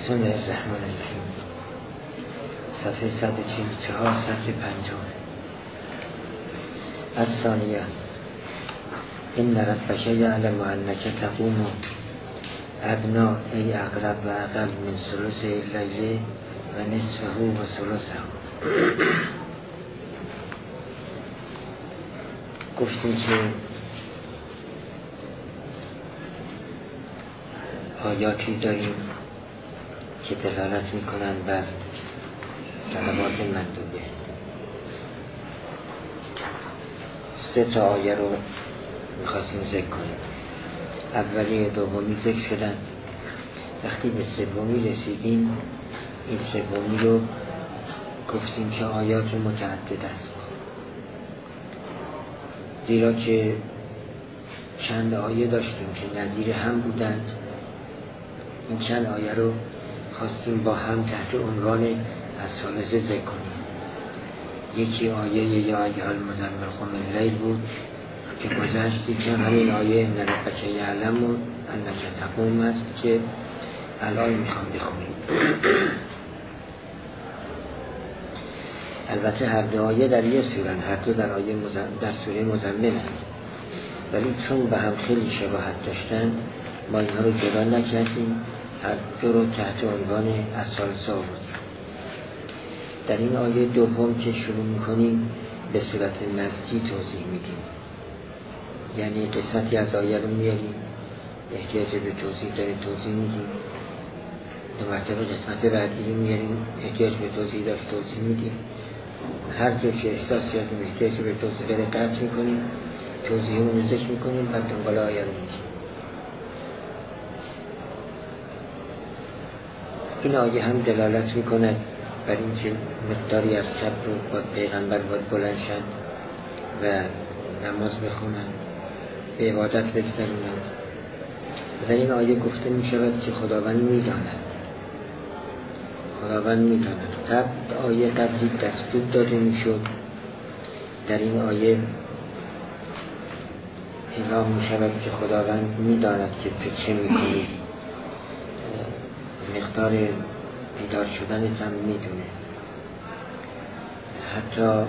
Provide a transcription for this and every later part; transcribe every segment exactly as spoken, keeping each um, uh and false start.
بسم الله الرحمن الرحیم. صفحه صد و چهل و چهار، صفحه پنجم. الثانیه این ربک یعلم انک تقوم ادنا ای اقرب و اقل من ثلث اللیل و نصفه و ثلثه. گفتیم که آیاتی داریم که دلالت میکنن بر صلوات مندوبه. سه تا آیه رو میخواستیم ذکر کنیم. اولی دومی ذکر شدن. وقتی به سومی رسیدیم، این سومی رو گفتیم که آیات متعدد است، زیرا که چند آیه داشتیم که نظیر هم بودند. این چند آیه رو خواستیم با هم تحت عنوان الثالثه ذکر کنیم. یکی آیه یا ایها المزمل قم اللیل بود که گذشتی که همین آیه ان ربک یعلم انک تقوم است که الان میخوام بخونیم. البته هر دو آیه در یه سوره، هر دو در آیه مزم... در سوره مزمل هست، ولی چون به هم خیلی شباهت داشتن ما اینها رو جدا نکردیم، هر دو رو تحت عنوان الثالثه آوردیم. در این آیه دوم که شروع میکنیم به صورت نسجی توضیح میدیم، یعنی قسمتی از آیه رو میاریم، احتیاج به توضیح داره توضیح میدیم، دو مرتبه قسمت بعدی رو میاریم، احتیاج به توضیح داره توضیح میدیم. هر جا که احساس کردیم احتیاج به توضیح داره قطع میکنیم، توضیح رو ذکر میکنیم، بعد دنبال آیه رو میگیم. این آیه هم دلالت میکند بر اینکه مقداری از شب رو با پیغمبر باید بلند شن و نماز بخونن، به عبادت بگذارونن. در این آیه گفته میشود که خداوند میداند، خداوند میداند. قبل آیه قبلی دستور داده میشد، در این آیه اعلام میشود که خداوند میداند که تو چه میکنی، مقدار بیدار شدنت هم میدونه. حتی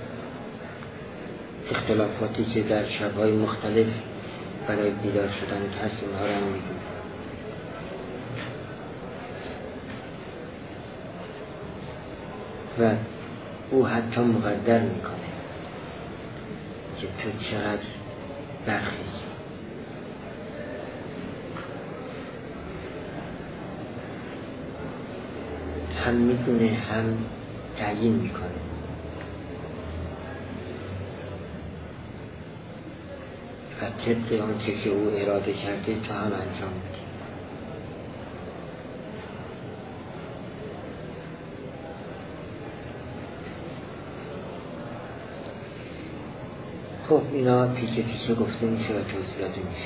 اختلافاتی که در شب‌های مختلف برای بیدار شدنت هست اونها رو هم میدونه. و او حتی مقدر میکنه که تو چقدر برخیزی. هم میدونه هم تعیین میکنه. و طبق آنچه که او اراده کرده تا هم انجام میده. خب اینا تیکه تیکه گفته میشه و توضیح داده میشه.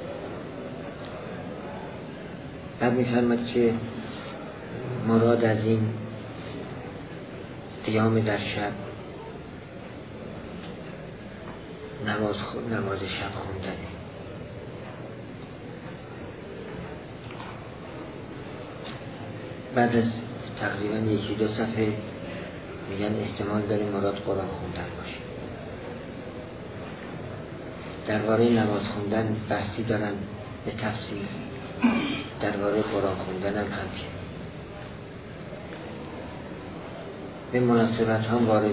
بعد میفرماد که مراد از این قیام در شب نماز, نماز شب خوندنه. بعد از تقریبا یکی دو صفحه میگن احتمال داره مراد قرآن خوندن باشه. درباره نماز خوندن بحثی دارن به تفصیل، درباره قرآن خوندن هم همچنین. به مناسبت هم وارد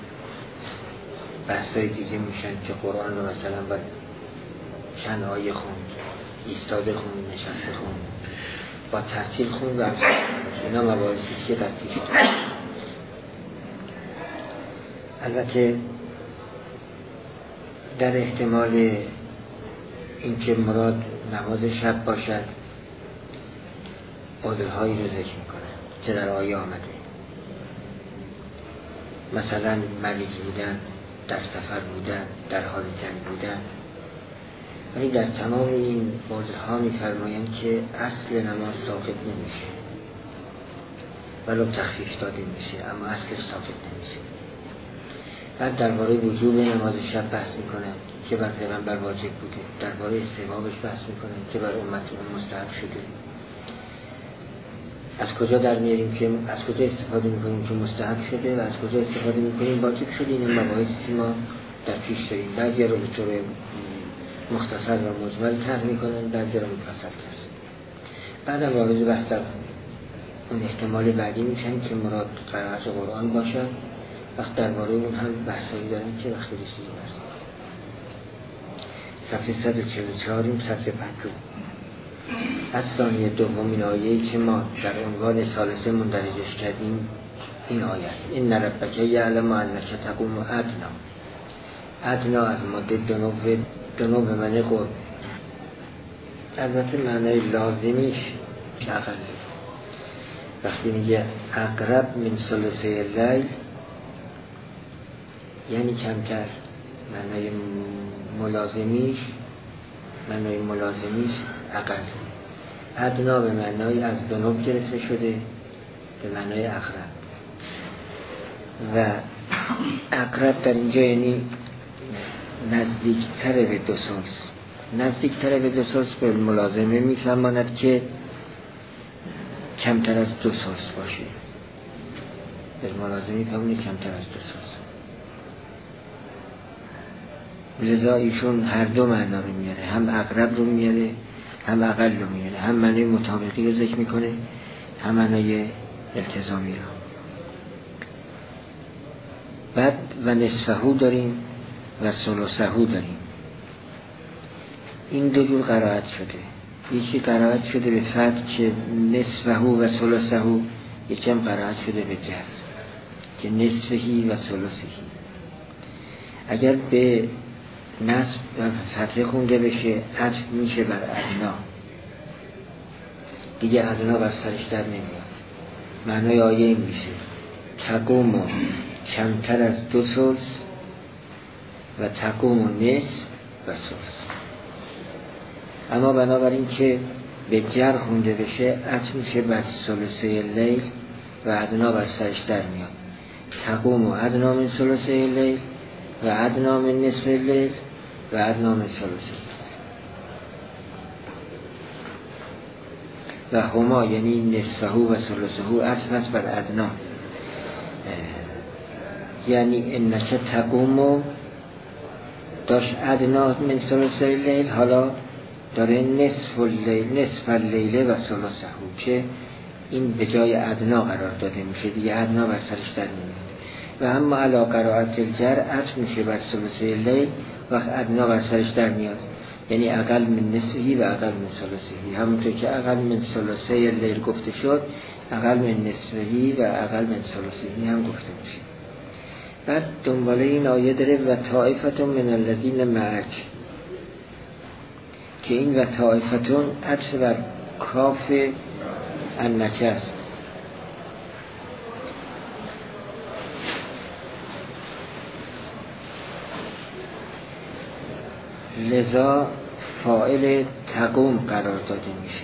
بحثای دیگه میشن که قرآن رو مثلا باید چند آیه خوند، ایستاده خوند، نشسته خوند، با ترتیل خوند و اینا مباحثی که در پیش دارن. البته در احتمال اینکه مراد نماز شب باشد عذرهایی رو ذکر میکنن که در آیه آمده، مثلا مریض بودن، در سفر بودن، در حال جنگ بودن. ولی در تمام این عذرها می‌فرمایند که اصل نماز ساقط نمیشه، ولو تخفیف داده میشه، اما اصلش ساقط نمیشه. بعد درباره وجوب نماز شب بحث میکنند که بر پیغمبر واجب بوده، درباره استحبابش بحث میکنند که بر امت مستحب شده. از کجا در میاریم که از کجا استفاده میکنیم که مستحب شده و از کجا استفاده میکنیم واجب شده. این مباحثی ما در پیش داریم. بعضی رو به طور مختصر و مجمل طرح میکنن، بعضی رو مفصل کرد. بعدم وارد بحث در اون احتمال بعدی میشن که مراد قرائت قرآن باشد. وقت درباره اون هم بحثایی دارن که وقتی رسیدیم هست. صفحه صد و چهل و چهار صفحه پنجم. از ثانیه دومین آیه‌ای که ما در عنوان ثالثه مندرجش کردیم این آیه است. این ربک یعلم انک تقوم ادنا. ادنا از ماده دنو دنو به معنی قرب. البته معنی لازمیش اقل. وقتی میگه اقرب من ثلثه اللیل یعنی کمتر. معنی ملازمیش معنی ملازمیش اقل. ادنا به معنای از دنوب گرفته شده به معنای اقرب و اقرب در اینجا یعنی نزدیکتر به دو ثلث. نزدیکتر به دو ثلث به ملازمه میفهماند که کمتر از دو ثلث باشه. به ملازمه میفهمونه کمتر از دو ثلث. لذا ایشون هر دو معنا رو میاره، هم اقرب رو میاره هم اقل رو میاره، هم معنی مطابقی رو ذکر میکنه هم معنی التزامی رو. بعد و نصفهو داریم و ثلثهو داریم. این دو جور قرائت شده. یکی قرائت شده به فتح که نصفهو و ثلثهو، یکی هم قرائت شده به جر که نصفهی و ثلثهی. اگر به نصب و فتح خونده بشه عطف میشه بر ادنا، دیگه ادنا بر سرش در نمیاد. معنای آیه این میشه تقوم کمتر از دو ثلث و تقوم نصف و ثلث. اما بنابراین که به جر خونده بشه عطف میشه بر ثلثه لیل و ادنا بر سرش در میاد. تقوم ادنا من ثلثه لیل و ادنا من نصف لیل و ادنا من ثلثه و هما یعنی نصفهو و ثلثهو عطف است بر ادنا. یعنی انک تقوم داشت ادنا من ثلثه لیل، حالا داره نصف اللیل نصف اللیل و ثلثهو که این به جای ادنا قرار داده میشه، دیگه ادنا بر سرش در نمیاد. و اما علا قرائت الجر عطف میشه بر ثلثه لیل وقت ادنا بر سرش در میاد، یعنی اقل من نصفهی و اقل من ثلثهی. همونطور که اقل من ثلثه لیل گفته شد اقل من نصفهی و اقل من ثلثهی هم گفته میشه. بعد دنباله این آیه داره و طائفتون من الذین معک که این و طائفتون عطف بر کاف انک است. لذا فاعل تقوم قرار داده میشه.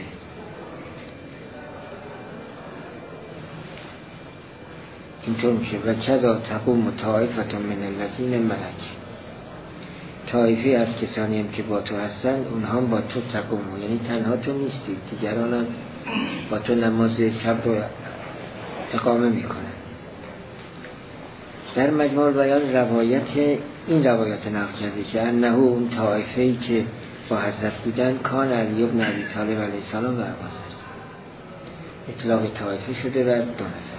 اینطور میشه و کذا تقوم طائفتون من الذین معک. طایفه از کسانی هم که با تو هستن اونها هم با تو تقوم، یعنی تنها تو نیستی، دیگران هم با تو نماز شب رو اقامه میکنن. در مجموع بیان روایت این روایت نقل کرده که انه اون طایفه‌ای که با حضرت بودن کان علی بن ابی طالب علیه السلام و عباس است. اطلاق طایفه شده و دو نفر.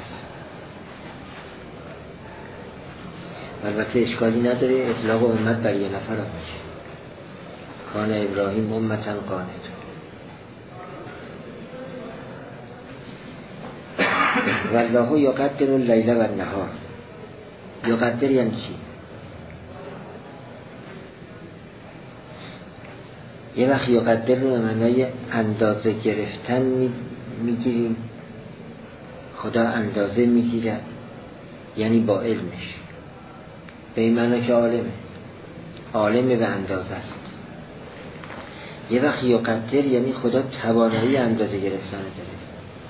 البته اشکالی نداره اطلاق امت بر یه نفر هم میشه. کان ابراهیم امتن قانت. والله یقدر اللیل و النهار. یقدر یعنی چی؟ یه وقت یقدر رو معنای اندازه گرفتن میگیریم. خدا اندازه میگیرد یعنی با علمش، به این معنی که عالمه عالمه به اندازه است. یه وقت یقدر یعنی خدا توانایی اندازه گرفتن داره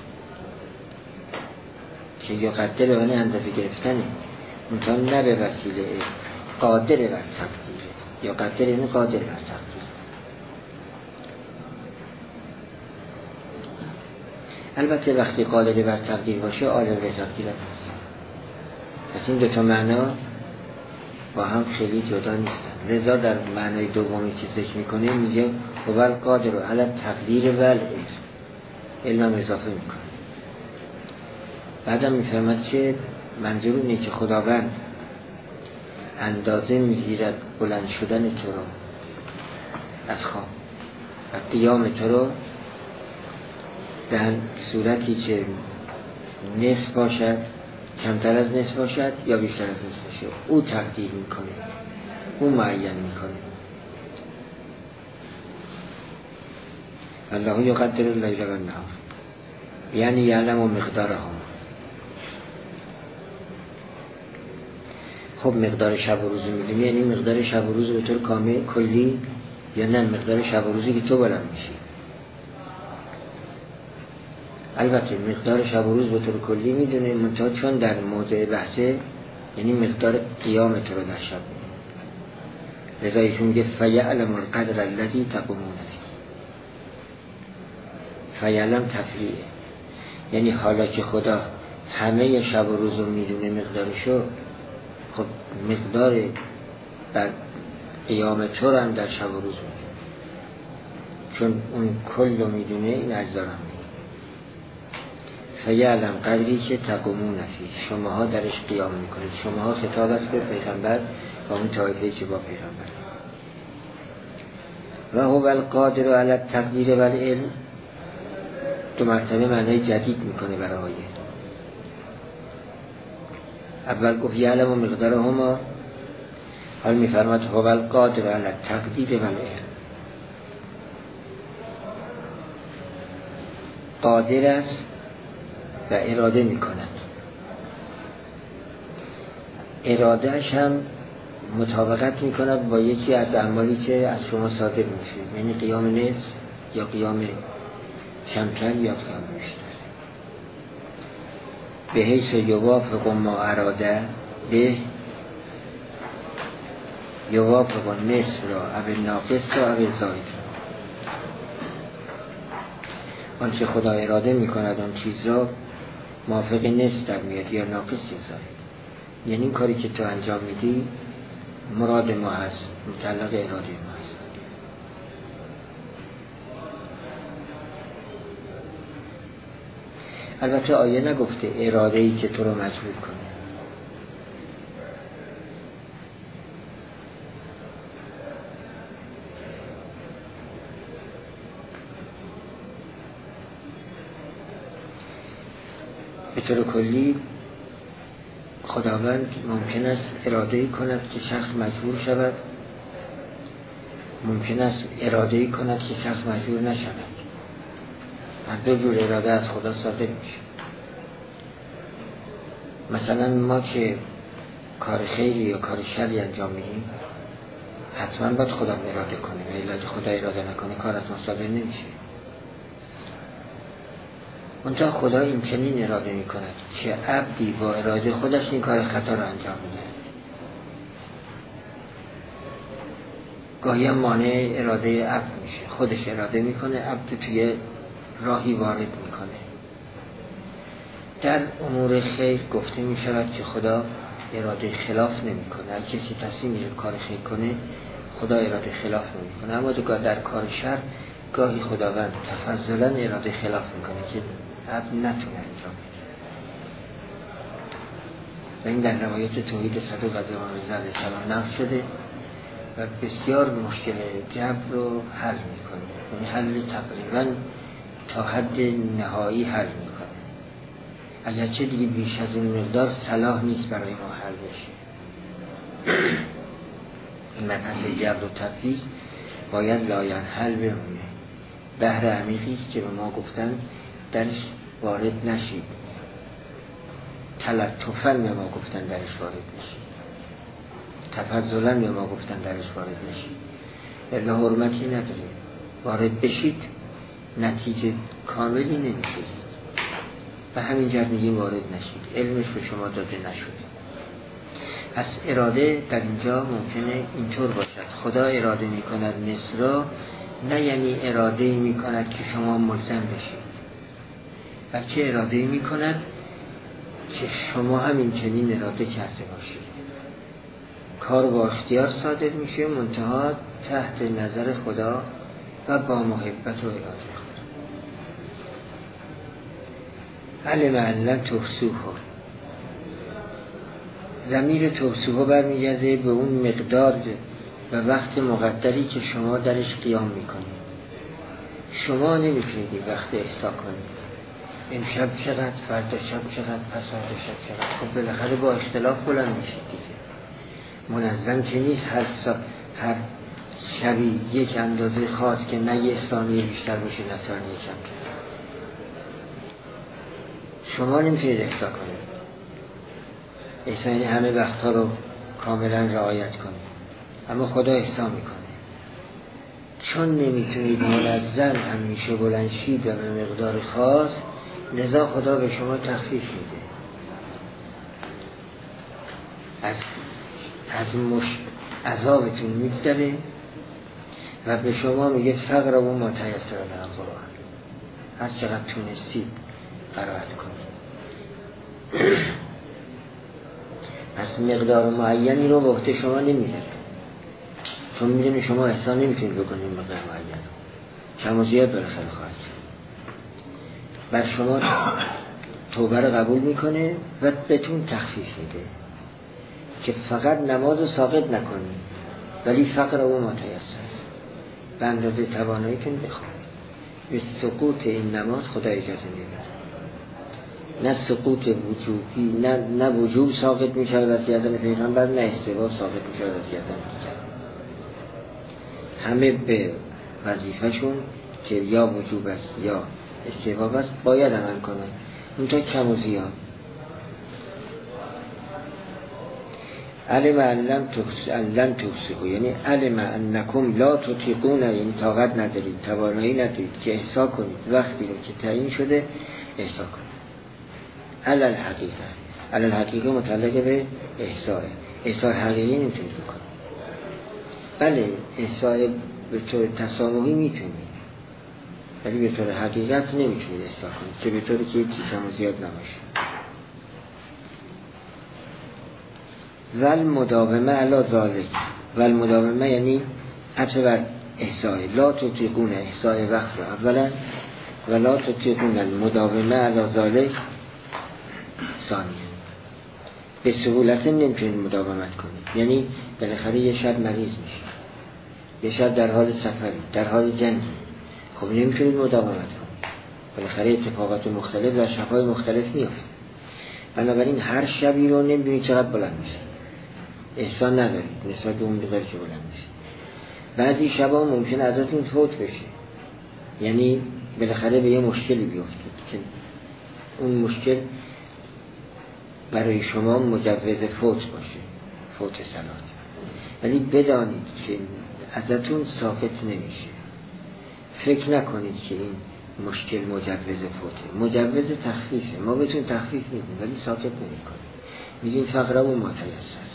که یقدر به معنی اندازه گرفتنه، منطقه نه به وسیله قادر بر تقدیره. یقدر یعنی قادر بر تقدیر. البته وقتی قادر بر تقدیر باشه عالم به تقدیر هست. پس این دوتا معنا با هم خیلی جدا نیستن. لذا در معنای دومی که ذکر میکنه میگه هو قادر علی تقدیر و العلم، علم اضافه میکنه. بعدم میفهمد که منظور اینه که خداوند اندازه میگیرد بلند شدن تو رو از خواب و قیام تو رو در صورتی که نصف باشد، کمتر از نصف باشد یا بیشتر از نصف باشد، او تقدیر میکنه، او معین میکنه. الله یقدر اللیل و النهار، یعنی یعلم مقدارها. خب مقدار شب و روز میدونی، یعنی مقدار شب و روز به طور کامل کلی، یا نه مقدار شب و روزی که تو بلند میشی. البته مقدار شب و روز به طور کلی میدونه، منتها چون در موضع بحثه یعنی مقدار قیام تو رو در شب میدونه. لذا ایشون میگه فیعلم القدر الذی تقومون فیه. فیعلم تفریعه، یعنی حالا که خدا همه شب و روز رو میدونه مقدارشو، خب مقدار بر قیام تو رو هم در شب و روز میدونه، چون اون کل رو میدونه این اجزا رو هم میدونه. فیعلم قدری که تقومون فیه، شماها درش قیام میکنید. شماها خطاب است به پیغمبر و اون طایفه‌ای که با پیغمبر. و هو القادر علی التقدیر و العلم، دو مرتبه معنای جدید میکنه برای آیه. اول گفت یعلم و مقدارهما، حال میفرماد هو القادر علی التقدیر و العلم. قادر است و اراده میکند. ارادهش هم مطابقت میکند با یکی از اعمالی که از شما صادر میشه، یعنی قیام نصف یا قیام کمتر یا قیام بیشتر. به حیث یوافق ما اراده به، یوافق نصف را او ناقص را او زائد را. آنچه خدا اراده میکند آن چیز را موافق نصف در میاد یا ناقص یا زائد. یعنی این کاری که تو انجام میدی مراد ما هست، متعلق اراده ما هست. البته آیه نگفته اراده ای که تو رو مجبور کنه. به طور کلی خداوند ممکن است اراده کند که شخص مجبور شود، ممکن است اراده کند که شخص مجبور نشود. هر دو جور اراده از خدا صادر میشه. مثلا ما که کار خیری یا کار شری انجام میدیم حتما باید خدا اراده کنه، و الا خدا اراده نکنه کار از ما صادر نمیشه. منتها خدا این چنین اراده میکند که عبدی با اراده خودش این کار خطا رو انجام میده. گاهی هم مانع اراده عبد میشه، خودش اراده میکنه، عبد توی راهی وارد میکنه. در امور خیر گفته میشود که خدا اراده خلاف نمیکنه. اگه کسی تصمیم میگیره کار خیر کنه خدا اراده خلاف نمیکنه. اما در کار شر گاهی خداوند تفضلا اراده خلاف میکنه که عبد نتونه انجام بده. و این در روایت توحید صدوق از امام رضا علیه السلام نقل شده و بسیار مشکل جبر رو حل میکنه، یعنی حل تقریبا تا حد نهایی حل میکنه. اگرچه دیگه بیش از اون مقدار صلاح نیست برای ما حل بشه. این مبحث جبر و تفویض باید لاین حل بمونه. بحر عمیقی است که به ما گفتن درش وارد نشید، تلطفاً به ما گفتن درش وارد نشید، تفضلاً به ما گفتن درش وارد نشید. الا حرمتی نداره. وارد بشید نتیجه کاملی نمیگیرید و همینجا میگیم وارد نشید، علمش به شما داده نشده. پس اراده در اینجا ممکنه اینطور باشد خدا اراده میکند نصف را، نه یعنی اراده میکند که شما ملزم بشید. بلکه اراده می کند که شما هم این چنین اراده کرده باشید. کار با اختیار صادر میشه، منتها تحت نظر خدا و با محبت و اراده خدا. علم علم تحصوها، ضمیر تحصوها برمیگرده به اون مقدار و وقت مقدری که شما درش قیام میکنید. شما نمیتونید وقت احصا کنید، امشب چقدر، فردا شب چقدر، پس فردا شب چقدر. خب بالاخره با اختلاف بلند میشید دیگه. منظم که نیست هر سا هر شبی یک اندازه خاص که نه یه ثانیه بیشتر باشه نه ثانیه کمتر. شما نمیتونید احصا کنید. احصا یعنی همه وقتها رو کاملا رعایت کنید، اما خدا احصا میکنه. چون نمیتونید منظم همیشه بلند شید و به مقدار خاص، لذا خدا به شما تخفیف میده. از از مش عذابتون میگذره و به شما میگه فقر و ما تیسر من القرآن، هر چقدر تونستید قرائت کنید. پس مقدار معینی رو وقت شما نمیذاره، چون میدونی شما احسان نمیتونید بکنید مقدار معین، کم و زیاد بالاخره خواهد بر شما توبه رو قبول میکنه و بهتون تخفیف میده که فقط نماز رو ساقط نکنید، ولی فقر و ما تیسر به اندازه تواناییتون بخونید. به سقوط این نماز خدا اجازه میده، نه سقوط وجوبی، نه نه وجوب ساقط میشه از یادن پیغمبر، نه استحباب ساقط میشه از یادن دیگر. همه به وظیفه‌شون که یا وجوب است یا استحباب است باید عمل کنن، اونتا کم و زیاد. علم علم علم توسیقو، یعنی علم انکم لا تطیقون، یعنی طاقت ندارید، توانایی ندارید که احصا کنید وقتی رو که تعیین شده احصا کنید. علل حقیقه، علل حقیقه متعلق به احصاء، احصاء حقیقی نمیتونید بکنید. بله احصاء به طور تسامحی میتونید، ولی به طور حقیقت نمیتونید احصا کنید که به طوری که هیچی کم و زیاد نباشه. ول مداومه علی ذالک، ول مداومه یعنی عطف بر احصاء، لا تطیقون احصاء وقت رو اولا و لا تطیقون المداومه علی ذالک ثانیه. به سهولت نمیتونید مداومت کنید، یعنی بالاخره یه شب مریض میشید، یه شب در حال سفری، در حال جنگی، خب نمیتونید مداومت کنید، بالاخره اتفاقات مختلف و شب‌های مختلف میفته. بنابراین هر شبی رو نمیدونید چقدر بلند میشه، احسان ندارید نسبت به اون مقدار که بلند میشه. بعضی شبا ممکنه ازتون فوت بشه، یعنی بالاخره به یه مشکلی بیفتید که اون مشکل برای شما مجوز فوت باشه، فوت صلات، ولی بدانید که ازتون ساقط نمیشه. فکر نکنید که این مشکل مجوز فوته، مجوز تخفیفه، ما بهتون تخفیف میدیم ولی ساقط نمیکنیم، میگیم فقره و ما تیسر.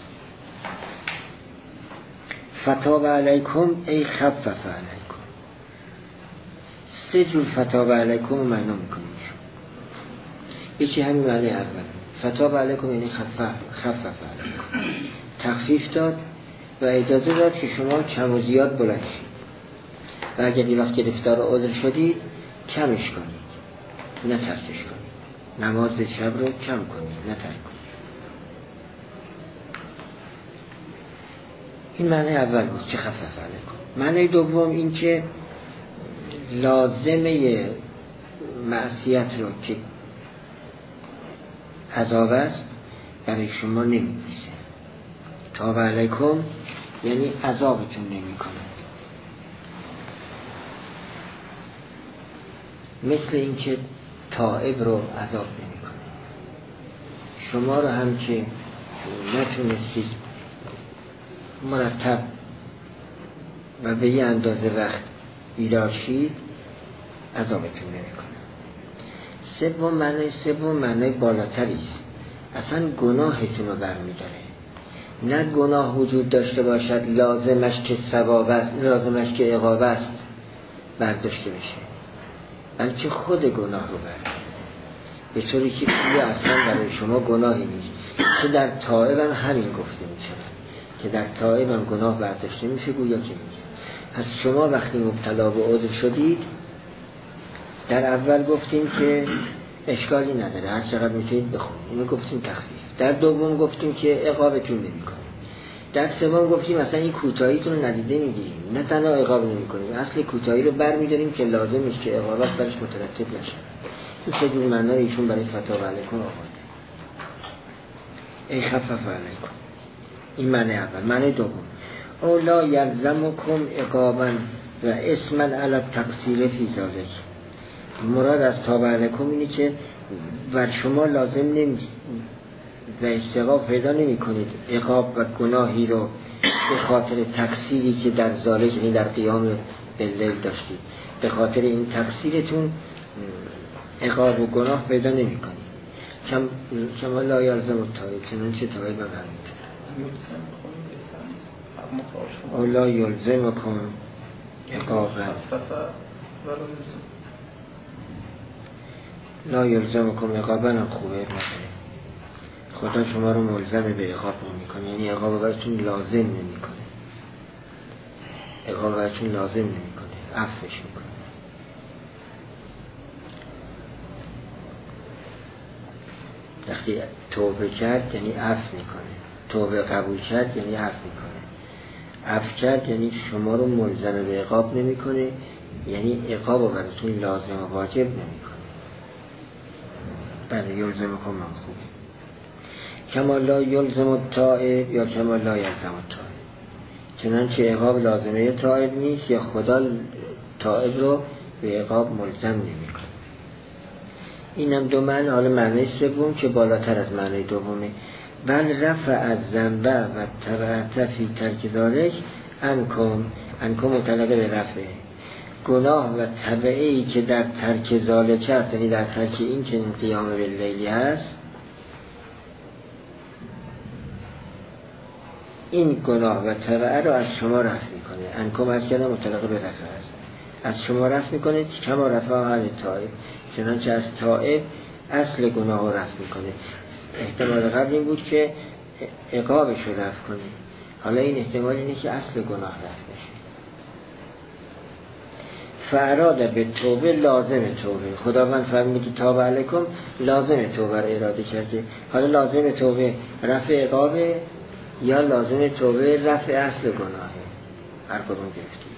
فتاب علیکم ای خفف علیکم، سه جور فتاب علیکم رو معنا میکنیم. یکی همین معنی اول، فتاب علیکم یعنی خفف خفف علیکم، تخفیف داد و اجازه داد که شما کم و زیاد بلند شید و اگر یه وقت گرفتار عذر شدید کمش کنید، نه ترکش کنید، نماز شب رو کم کنید نه ترک کنید. این معنی اول بود که خفف علیکم. معنی دوم این که لازمه معصیت رو که عذاب است برای شما نمی‌نویسه. تاب علیکم یعنی عذابتون نمی کنه، مثل اینکه تائب رو عذاب نمی کنه. شما رو هم که نتونستید مرتب و به یه اندازه وقت بیدار شید عذابتون نمی کنه. سوم معنی سوم معنی بالاتری است، اصلا گناهتون رو برمی‌داره. نه گناه وجود داشته باشد لازمش که ثواب است، لازمش که عقاب است برداشته بشه، بلکه خود گناه رو برمی‌داره. به طوری که این اصلا برای شما گناهی نیست، که در تائب هم همین گفته می شود که در تائب هم گناه برداشته میشه گویا که نیست. پس شما وقتی مبتلا به عذر شدید در اول گفتیم که اشکالی نداره، هر چقدر میتونید بخونید، اینو گفتیم تخفیف. در دوم گفتیم که عقابتون نمیکنه. در سوم گفتیم اصلا این کوتاهیتون رو ندیده میگیریم، نه تنها عقاب نمیکنیم، اصل کوتاهی رو برمی‌داریم که لازمش که عقابت برش مترتب نشه. این سه جور معنی ایشون برای فتاوی علیکم آورده. ای خفف علیکم، این معنی اول. معنی دوم، او لا یلزمکم عقابا و اسما علی التقصیر فی ذلک. مراد از تابع علیکم اینه که بر شما لازم نیست و استعقاب پیدا نمی کنید عقاب و گناهی رو به خاطر تقصیری که در ذالک، یعنی در قیام باللیل داشتید، به خاطر این تقصیرتون عقاب و گناه پیدا نمی کنید. کم کما لا یلزم التائب، چنانچه تائب هم همینطور. او لا یلزمکم عقابا لا یلزمکم عقابا هم خوبه نداره. خدا شما رو ملزم به عقاب نمی کنه، یعنی عقاب براتون لازم نمی کنه، عقاب براتون لازم نمی کنه، عفوش می کنه. وقتی توبه کرد یعنی عفو می کنه، توبه قبول کرد یعنی عفو می کنه، عفو کرد یعنی شما رو ملزم به عقاب نمی کنه، یعنی عقاب براتون لازم و واجب نمی کنه. بله یلزم کن من خوبه. کما لا یلزم التائب یا کما لا یلزم التائب، چنانچه عقاب لازمه تائب نیست یا خدا تائب رو به عقاب ملزم نمی کنه. اینم دو معنی. حالا معنی سوم که بالاتر از معنی دومه، بل رفع از ذنب و تبعت فی ترک ذالک انکم، انکم متعلق به رفع گناه و تبعی که در ترک ذالک هست، یعنی در ترک این که قیام باللیلی هست، این گناه و تبعه رو از شما رفع میکنه. انکم از کردن متعلق به رفع هست، از شما رفع میکنه کما رفع عن تائب، چنانچه از تائب اصل گناه رو رفع میکنه. احتمال قبل این بود که عقابش رو رفع کنه، حالا این احتمال اینه که اصل گناه رفع بشه. فاراده به توبه لازم توبه، خداوند فرمود تاب علیکم، لازم توبه رو اراده کرده. حالا لازم توبه رفع عقابه یا لازم توبه رفع اصل گناهه، هر کدوم گرفتید.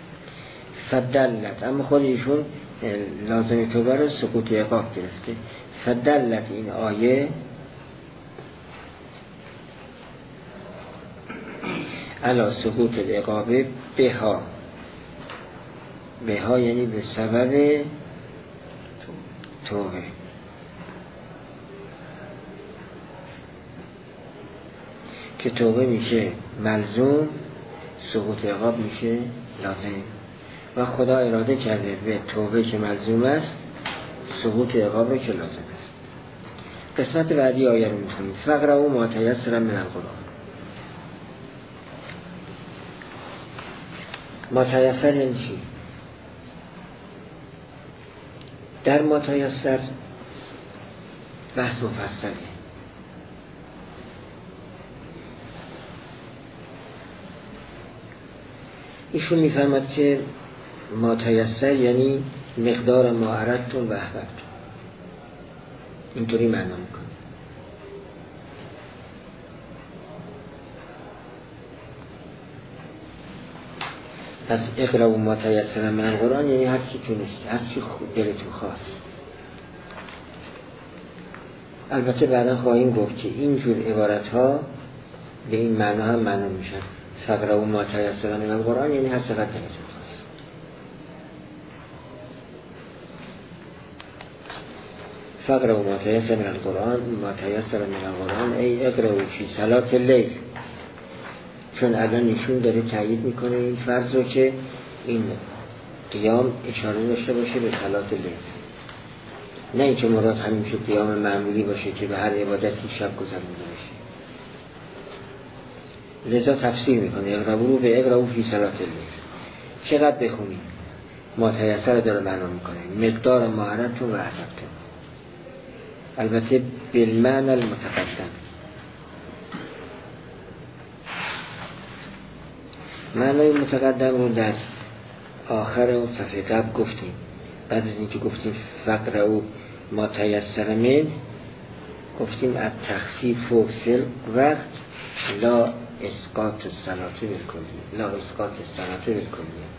فدلت، اما خود ایشون لازم توبه رو سقوط عقاب گرفته. فدلت این آیه علی سقوط العقاب بها، بها یعنی به سبب توبه. که توبه میشه ملزوم، سقوط عقاب میشه لازم، و خدا اراده کرده به توبه که ملزوم است سقوط عقاب رو که لازم است. قسمت بعدی آیه رو میخونیم. فقرأوا ما تیسر من القرآن. ما تیسر یعنی چی؟ در ما تیسر بحث مفصله. ایشون میفهمد که ما تیسر یعنی مقدار ما اردتون و احببتون، اینطوری معنا میکنه. پس اقرأوا ما تیسر من القرآن یعنی هر چی تونست، هر چی دلتون خواست. البته بعدا خواهیم گفت که اینجور عبارت ها به این معنا هم معنا میشن. فقرأوا ما تیسر من القرآن یعنی هر چقدر دلتون خواست. فقرأوا ما تیسر من القرآن، ما تیسر من القرآن ای اقرأوا فی صلاة اللیل. چون الان ایشون داره تایید میکنه این فرض رو که این قیام اشاره داشته باشه به صلاة لیل، نه اینکه مراد همیشه قیام معمولی باشه که به هر عبادتی شب گذرونده بشه. لذا تفسیر میکنه اقرأوا به اقرأوا فی صلاة اللیل، چقدر بخونید. ما تیسر داره معنا میکنه مقدار مهارتون و احببتون. البته بالمعنی المتقدم. معنای متقدم رو در آخر اون صفحه قبل گفتیم. بعد از اینکه گفتیم فقرأوا ما تیسر منه، گفتیم التخفیف و فی الوقت لا اسقاط الصلاة بالکلیه، لا اسقاط الصلاة بالکلیه.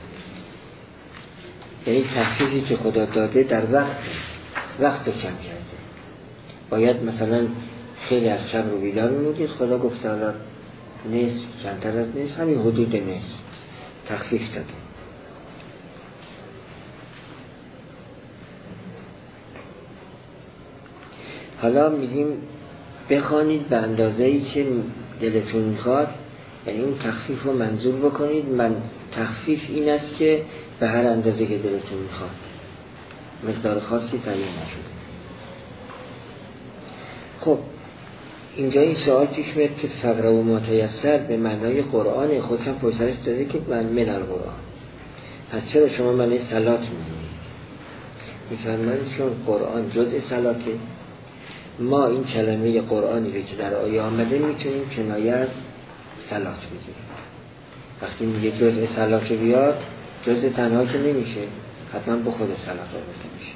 یعنی تخفیفی که خدا داده در وقت وقت رو کم کرده. باید مثلا خیلی از شب رو بیدار میمونید، خدا گفته حالا نصف، کمتر از نصف، همین حدود نصف تخفیف داده. حالا میگیم بخوانید به اندازه‌ای که دلتون میخواد، یعنی اون تخفیف رو منظور بکنید. من تخفیف این است که به هر اندازه که دلتون میخواد، مقدار خاصی تعیین نشده. خب اینجا این سوال پیش میاد که فقرأوا ما تیسر به معنای قرآن، خودشم پرسرش داده که من من القرآن، پس چرا شما معنی صلات میدونید؟ میفرمایید چون قرآن جزء صلاته. ما این کلمه قرآنی که در آیه آمده میتونیم کنایه از صلات بگیریم. وقتی میگه جزء صلات بیاد، جزء تنها که نمیشه، حتما به خود صلات آورده میشه.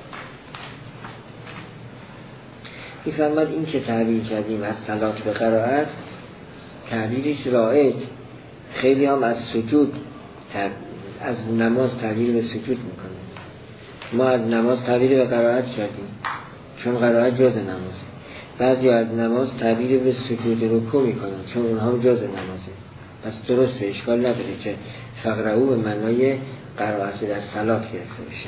میفرماید این که تعبیر کردیم از صلات به قرائت، تعبیرش رایج. خیلی هم از سجود از نماز تعبیر به سجود میکنه. ما از نماز تعبیر به قرائت کردیم چون قرائت جز نمازه. بعضی از نماز تعبیر به سجود رکوع میکنن چون اونها هم جز نمازه. پس درسته، اشکال نداره که فقرأوا به معنای قرائت در صلات گرفته بشه.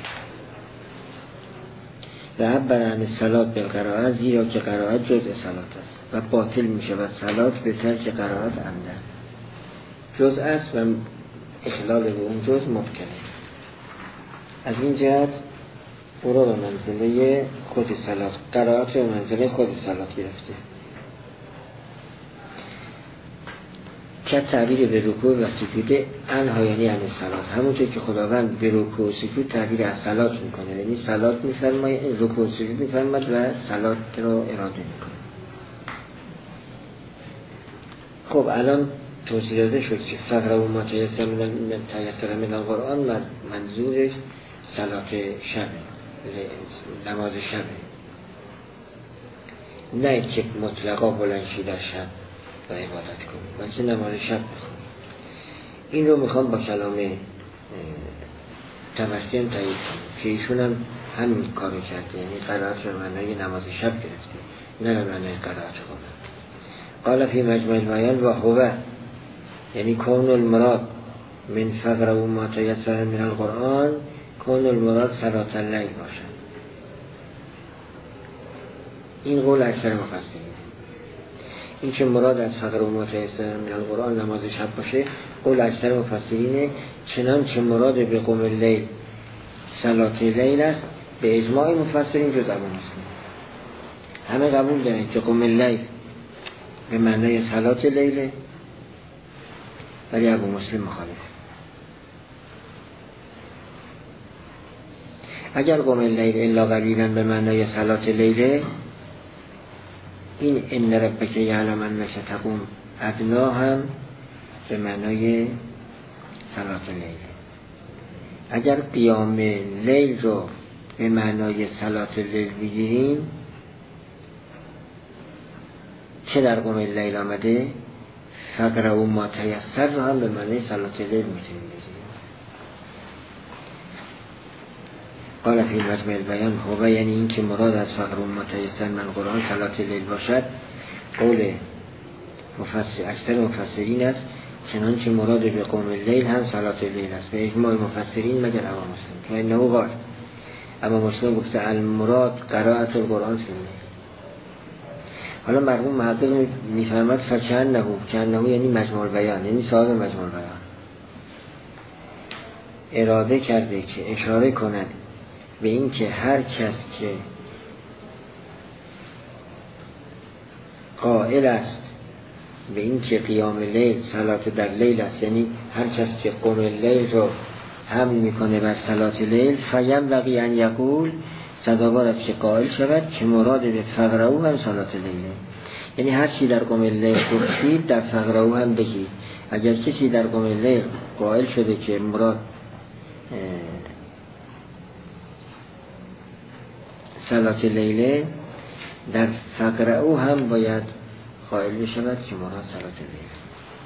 و عبر عن صلات بالقرائت، زیرا که قرائت جزء صلات است و باطل میشه و صلات به ترک قرائت عمدن جزء است و اخلال به اون جزء ممکنه. از این جهت او را به منزله خود صلات، قرائت به منزله خود صلات گرفته. که تعبیر به رکوع و سجود انها یعنی عن صلات، همونطور که خداوند به رکوع و سجود تعبیر از صلات میکنه، یعنی صلات میفرماید، رکوع و سجود میفرماید و صلات رو اراده میکنه. خب الان توضیح داده شد که فقرأوا ما تیسر من القرآن منظورش صلات شب، نماز شب، نه که مطلقا بلند شی در شب و عبادت کنی، بلکه نماز شب بخونی. این رو میخوام با کلام تمسیم تایید کنم که ایشون هم همین کارو کرده، یعنی قرائت به معنای نماز شب گرفته، نه به معنای قرائت قرآن. قال فی مجمع البیان و هو یعنی کون المراد من فقرأوا ما تیسر من القرآن، کون المراد صلاة اللیل باشد. این قول اکثر مفسرین. این که مراد از فقرأوا ما تیسر من القرآن نماز شب باشه، قول اکثر مفسرینه. چنانچه مراد به قوم اللیل صلاة اللیل است، به اجماع مفسرین جز ابو مسلم. همه قبول دارن که قوم اللیل به معنای صلاة اللیل، ولی ابو مسلم مخالف. اگر قوم اللیل الا قلیلا به معنای صلاة اللیل، این ان ربک یعلم انک تقوم ادنا هم به معنای صلاة اللیل. اگر قیام لیل رو به معنای صلاة اللیل بگیریم، چه در قوم اللیل آمده، فقرأوا ما تیسر رو هم به معنای صلاة اللیل میتونیم بگیریم. قال فی مجمع البیان هو یعنی این که مراد از فقرأوا ما تیسر من قرآن صلاة اللیل باشد، قول مفسر اکثر مفسرین است. چنانچه مراد به قوم اللیل هم صلاة اللیل است به اجماع مفسرین مگر ابو مسلم که اینه قال. اما مسلم گفته المراد قرائت القرآن فی اللیل. حالا مرحوم محقق میفرماد فکأنه، کأنه یعنی مجموع البیان، یعنی صاحب مجموع البیان اراده کرده که اشاره کند به این که هر کس که قائل است به این که قیام لیل صلات در لیل است، یعنی هر کس که قوم لیل رو هم میکنه بر صلات لیل، فیم بقی ان یقول سزاوار است که قائل شود که مراد به فقره‌او هم صلات لیله، یعنی هر چی در قم اللیل گفتید در فقره‌او هم بگید. اگر کسی در قم اللیل قائل شده که مراد صلات لیله، در فقره‌او هم باید قائل بشود که مراد صلات لیله.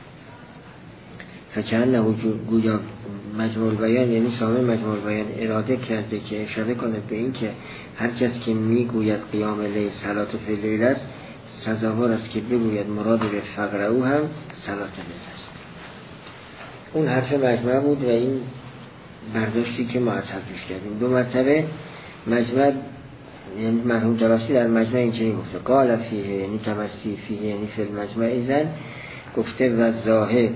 فکأنه گویا مجموع البیان، یعنی صاحب مجموع البیان اراده کرده که اشاره کنه به این که هر کس که میگوید قیام لیل صلات فی اللیل است، سزاوار است که بگوید مراد به فقره‌او هم صلات لیل است. اون حرف مجمع بود و این برداشتی که ما از حرفش کردیم. دو مرتبه مجمع، یعنی مرحوم طبسی در مجمع این چنین گفته قال فیه، یعنی طبسی فیه یعنی فی المجمع ایزن گفته و ظاهر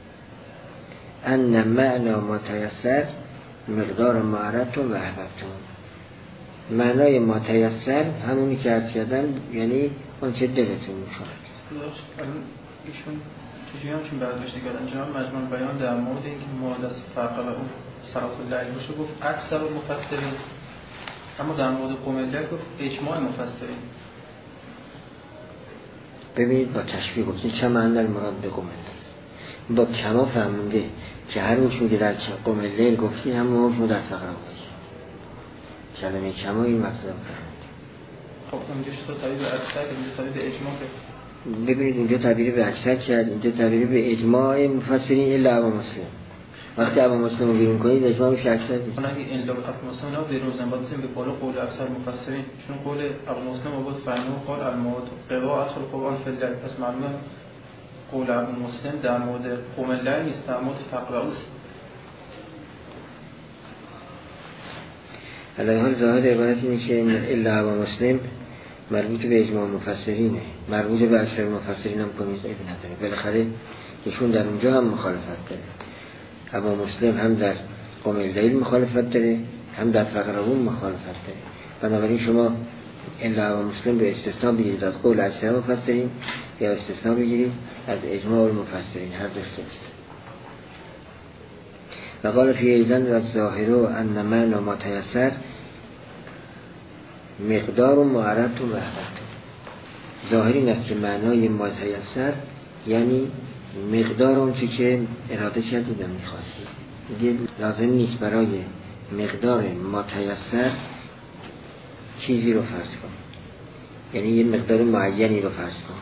ان معنا ما تیسر مقدار ما اردتم و احببتم. معنای ما تیسر همونی که عرض کردم، یعنی اون که دلتون میخواد. ایشون چجوری همچین برداشتی کردن؟ جناب مجموع بیان در مورد اینکه مراد از فرق و اون صلاة اللیل باشه گفت اکثر مفسرین، اما در مورد قم اللیل گفت اجماع مفسرین. ببینید با تشبیه گفتید چه معنی مراد به قم اللیل، با کما فهمونده که هر حکمی که در قم اللیل گفتی هم حکم در فقره باشه. کلمه کما این مقصد فهمونده. خب اونجا شد تعبیر به اکثر، اینجا تعبیر به اجماع کرد. ببینید اینجا تعبیر به اکثر کرد، اینجا تعبیر به اجماع مفسرین الا ابو مسلم. وقتی ابو مسلم رو بیرون کنید اجماع میشه اکثر دیگه. اگه الا ابو مسلم رو بیرون زن باید بزنیم به بالا قول اکثر مفسرین، چون قول ابو مسلم رو بود فهمه و قال المواد قراءت القرآن فی اللیل، پس معلومه قول ابو مسلم در مورد قم اللیل نیست، در مورد فقره‌او است. علیه حال ظاهر عبارت اینه که الا ابو مسلم مربوط به اجماع مفسرینه، مربوط به اکثر مفسرین هم کنید ابن نداره، بالاخره ایشون در اونجا هم مخالفت داره. ابو مسلم هم در قم اللیل مخالفت داره، هم در فقره‌او مخالفت داره. بنابراین شما الا ابو مسلم به استثناء بگیرید از قول اکثر مفسرین یا استثناء بگیرید از اجماع المفسرین، هر دو است. و قال فی ایزن و الظاهر ان معنا ما تیسر مقدار ما اردتم و احببتم. ظاهر این است که معنای ما تیسر یعنی مقدار اون چی که اراده کردید و میخواستید. دیگه لازم نیست برای مقدار ما تیسر چیزی رو فرض کن، یعنی یه مقدار معینی رو فرض کن.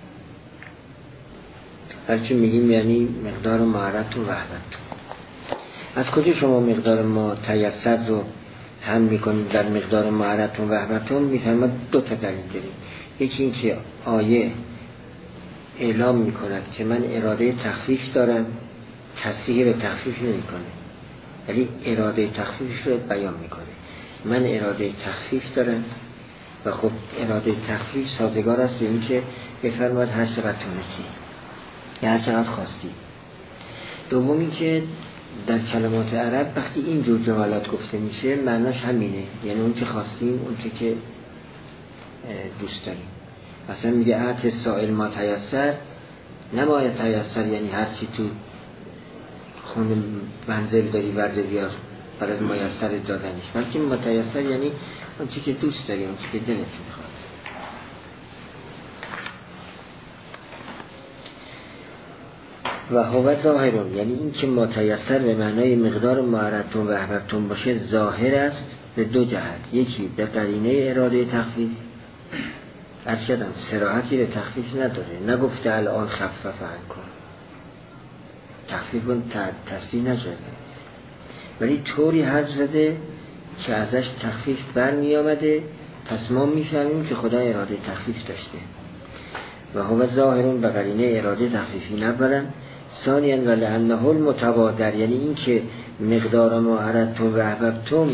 هرچی میگیم یعنی مقدار ما اردتم و احببتم. از کجا شما مقدار ما تیسر رو هم میکنید در مقدار ما اردتم و احببتم؟ میفهمد دو تا دلیل داریم. یکی این که آیه اعلام میکند که من اراده تخفیف دارم، تصریح به تخفیف نمیکنه، ولی اراده تخفیف رو بیان میکنه. من اراده تخفیف دارم و خب اراده تخفیف سازگار است به این که بفرماید هر چقدر تونستی یا هر چقدر خواستی. دومی که در کلمات عرب وقتی این جور جملات گفته میشه معناش همینه، یعنی اون چه خواستیم، اون چه که دوست داریم. مثلا میگه اعط سائل ما تیسر، نماید تیسر یعنی هر چی تو خون منزل داری ورده بیار برای میسر دادنش، بلکه ما تیسر یعنی اون چی که دوست داری، اون چی که دلت میخواد. و هو ظاهرون، یعنی این که متیسر به معنای مقدار ما اردتم و احببتم باشه ظاهر است به دو جهت. یکی به قرینه اراده تخفیف، از کردم صراحتی به تخفیف نداره، نگفته الان خفف عنکم، تخفیف کن تصریح نشده، ولی طوری حرف زده که ازش تخفیف برمی آمده، پس ما میفهمیم که خدا اراده تخفیف داشته. و هو ظاهرون به قرینه اراده تخفیفی نبرن. ثانیاً ولعنه المتبادر، یعنی این که مقدار ما اردتم و احببتم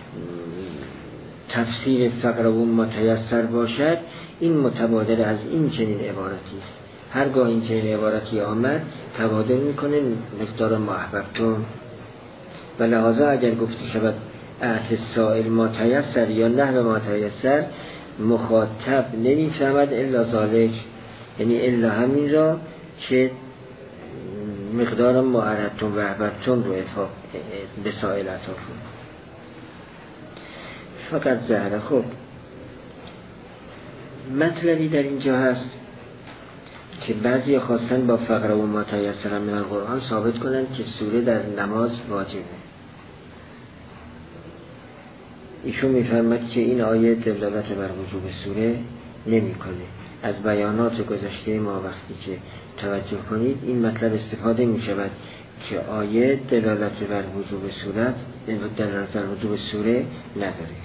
تفسیر فقره و متیسر باشد، این متبادر از این چنین عبارتی است. هرگاه این چنین عبارتی آمد تبادر میکنه مقدار ما احببتم. و لحاظا اگر گفته شود اعط سائل ما تیسر یا نحو ما تیسر، مخاطب نمیفهمد الا ذالک، یعنی الا همین را که مقدار ما اردتم و احببتم رو افاق به سائل عطا کن. فقط زهره. خب مطلبی در اینجا هست که بعضی خواستن با فقره و ما تیسر من القرآن ثابت کنند که سوره در نماز واجبه. ایشون میفرماد که این آیه دلالت بر وجوب سوره نمیکنه. از بیانات گذشته ما وقتی که توجه کنید این مطلب استفاده می شود که آیه دلالت بر وجوب سورت دلالت بر وجوب سوره نداره،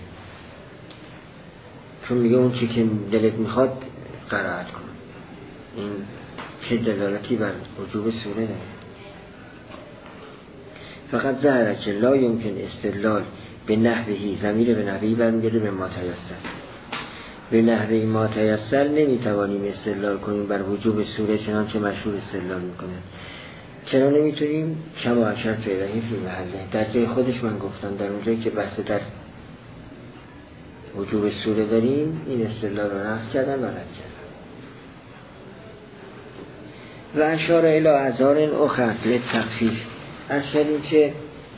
چون میگه اون چی که دلت میخواد قرائت کن. این چه دلالتی بر وجوب سوره داره؟ فقط ظاهره که لا یمکن استدلال به نحوهی، ضمیر به نحوهی برمیگرده به ما تیسر. به نحوه ما تیسر نمیتوانیم استدلال کنیم بر وجوب سوره چنانچه مشهور استدلال میکنه. چرا نمیتونیم؟ کما اشرت الیه فی محله، در جای خودش من گفتم در اونجایی که بحث در وجوب سوره داریم این استدلال رو نقض کردن و رد کردن. و اشار الی اعذار اخر للتخفیف، از کردیم که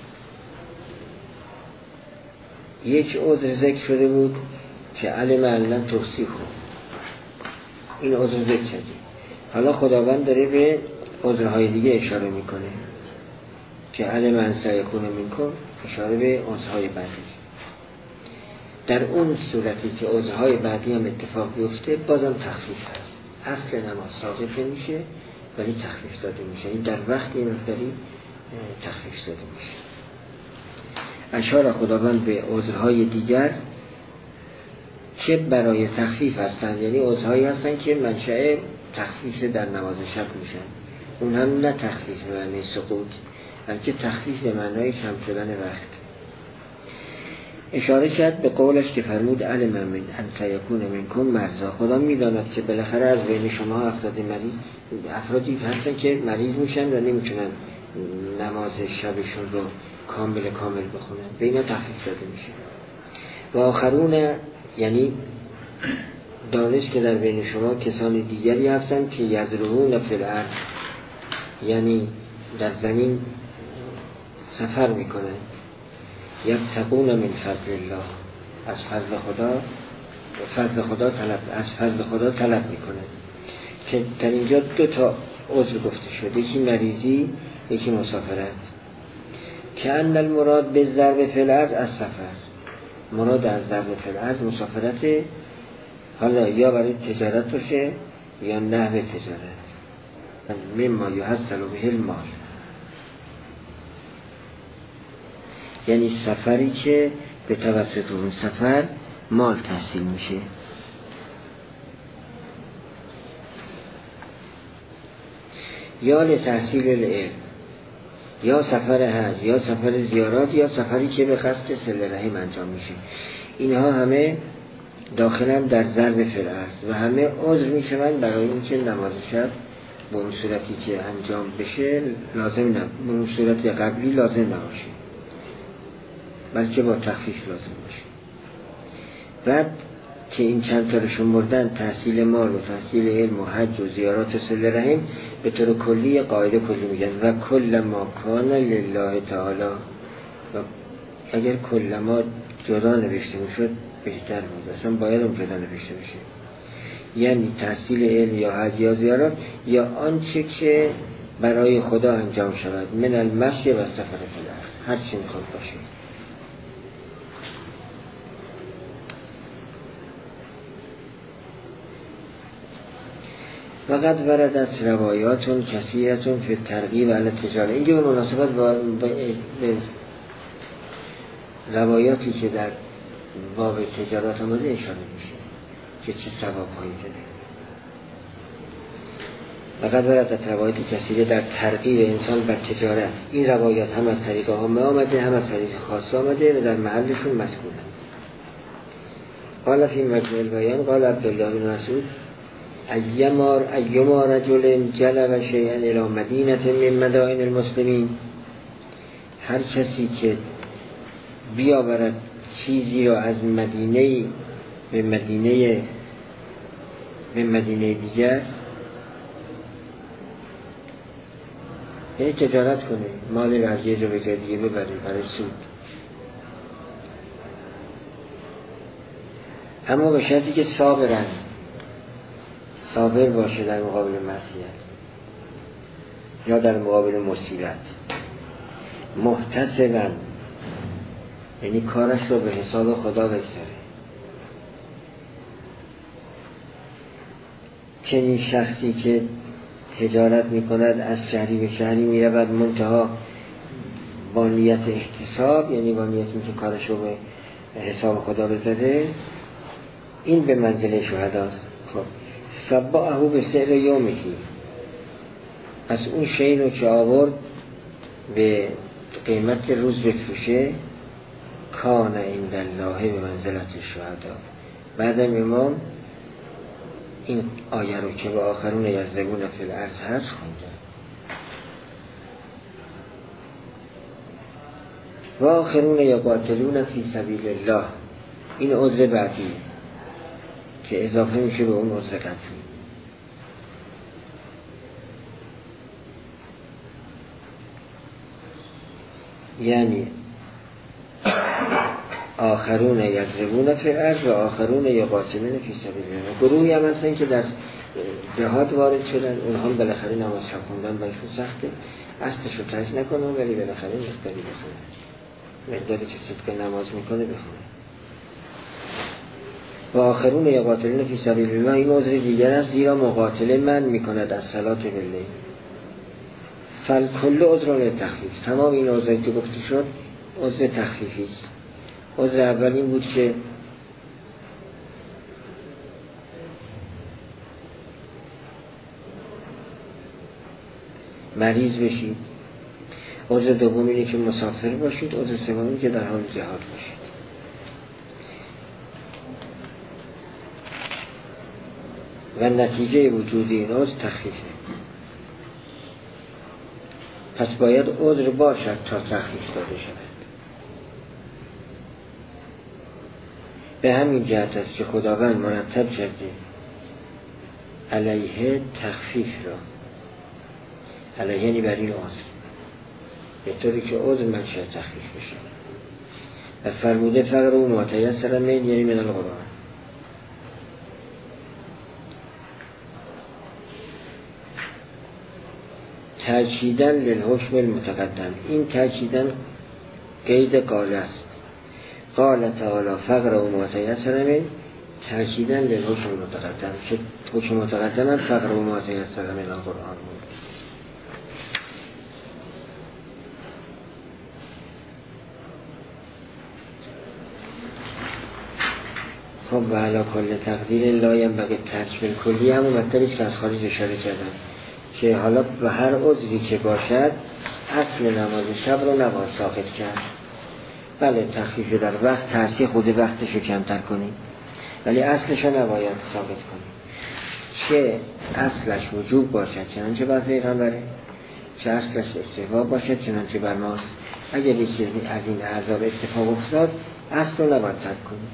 یک عذر ذکر شده بود که علم علم توصیف خود، این عذر ذکر کردیم. حالا خداوند داره به عذرهای دیگه اشاره میکنه که علم ان سیکون منکم، اشاره به عذرهای بعدی است. در اون صورتی که عذرهای بعدی هم اتفاق بیفته بازم تخفیف هست. اصل نماز ساقط میشه ولی تخفیف داده میشه، این در وقت این مقداری تخفیف داده میشه. اشاره خداوند به عذرهای دیگر که برای تخفیف هستند، یعنی عذرهایی هستند که منشأ تخفیف در نماز شب میشن. اون هم نه تخفیف به معنی سقوط، بلکه تخفیف به معنای کم شدن وقت. اشاره کرد به قولش که فرمود علم من ان سیکون منکم مرضا، خدا میداند که بالاخره از بین شما افراد مریض افرادی هستن که مریض میشن و نمیتونن نماز شبشون رو کامل کامل بخونن، به اینا تخفیف داده میشه. و آخرون یعنی دانش که در بین شما کسان دیگری هستن که یضربون فی الارض، یعنی در زمین سفر میکنن، یبتغون من فضل الله، از فضل خدا فضل خدا طلب از فضل خدا طلب میکنن. که در اینجا دو تا عذر گفته شده، یکی مریضی یکی مسافرت. که ان المراد به ضرب فی الارض از سفر، مراد از ضرب فی الارض مسافرت، حالا یا برای تجارت باشه یا نحو تجارت، مما یحصل به المال، یعنی سفری که به توسط اون سفر مال تحصیل میشه. یا لتحصیل العلم، یا سفر حج یا سفر زیارات یا سفری که به قصد صله رحم انجام میشه. اینها همه داخلا در ضرب فی الارض و همه عذر میشوند برای اینکه نماز شب به اون صورتی که انجام بشه لازم نه، به اون صورت قبلی لازم نباشه بلکه با تخفیف لازم باشه. بعد که این چند تا رو شمردن، تحصیل مال و تحصیل علم و حج و زیارات صله رحم، به طور کلی قاعده کلی میگن و کل ما کان لله تعالی، و اگر کل ما جدا نوشته میشد بهتر بود، اصلا باید اون جدا نوشته بشه. یعنی تحصیل علم یا حج یا زیارات یا آنچه که برای خدا انجام شود، من المشی و سفر فی الارض، هر چی میخواد باشه. فقط وردت روایاتون کثیرتون فی ترغیب علی تجاره، اینجا به مناسبت با روایاتی که در باب تجارت آمده اشاره میشه که چه ثواب هایی داره. فقط وردت روایات کثیره در ترغیب انسان بر تجارت، این روایات هم از طریق عامه آمده هم از طریق خاص آمده و در محلشون مذکوره. قال فی مجموع البیان قال عبدالله بن مسعود ایما ایما رجل جلب شیئا الی مدینه من مدائن المسلمین، هر کسی که بیاورد چیزی را از مدینه به مدینه به مدینه دیگر، یعنی تجارت کنه، مال را از یه جا به جای دیگه ببره برای سود. اما به شرطی که صابرن، صابر باشه در مقابل معصیت یا در مقابل مصیبت. محتسبن یعنی کارش رو به حساب خدا بگذاره. چنین شخصی که تجارت میکند از شهری به شهری میرود منتها با نیت احتساب، یعنی با نیت اینکه کارش رو به حساب خدا بذاره، این به منزله شهداست. خب فباهو به سعر یومهی، پس اون شی رو که آورد به قیمت روز بفروشه، کان عند الله به منزلت شهدا. بعدم امام این آیه رو که به آخرون یضربون فی الارض هست خونده. و آخرون یقاتلون فی سبیل الله، این عذر بعدیه که اضافه میشه به اون عذر قبلی. یعنی آخرون یضربون فی الارض و آخرون یقاتلون فی سبیل الله. گروهی هم هستن که در جهاد وارد شدن، اونها هم بالاخره نماز شب خوندن براشون سخته، اصلش رو ترک نکنن ولی بالاخره مقداری بخونن، مقداری که صدق نماز میکنه بخونن. و آخرون یقاتلون فی سبیل الله، این عذر دیگر است، زیرا مقاتله من میکند از صلات باللیل. فالکل عذر تخفیف، تمام این عذری که گفته شد عذر تخفیفی است. عذر اول این بود که مریض بشید، عذر دوم اینه که مسافر باشید، عذر سوم اینه که در حال جهاد باشید. و نتیجه وجود این عذر تخفیفه. پس باید عذر باشد تا تخفیف داده شود. به همین جهت است که خداوند مرتب کرده علیه تخفیف را، علیه یعنی بر این عذر، به طوری که عذر منشأ تخفیف بشه. و فرموده فقر و متیسر من، یعنی من القرآن. تأکیداً للحکم المتقدم، این تأکیداً قید قال است. قال تعالی فقر و متیسر من، تأکیداً للحکم المتقدم، که حکم متقدم فقر و متیسر من القرآن بود. خب و علا کل تقدیر لا ینبغی تکمیل کلی، همون مطلبی که از خارج اشاره کردن که حالا به هر عذری که باشد اصل نماز شب رو نباید ساقط کرد. بله تخفیف در وقت، تأثیر خود وقتش رو کمتر کنیم، ولی اصلش رو نباید ساقط کنیم. چه اصلش وجوب باشد چنانچه بر پیغمبره، چه اصلش استحباب باشد چنانچه بر ماست. اگر یکی از این اعذار اتفاق افتاد اصل رو نباید ترک کنیم.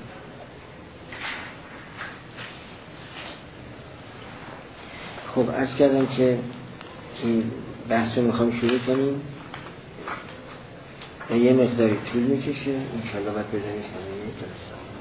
خب عرض کردم که این بحث رو میخوام شروع کنیم و یه مقداری طول میکشه، انشالله باید بزنید کنیم.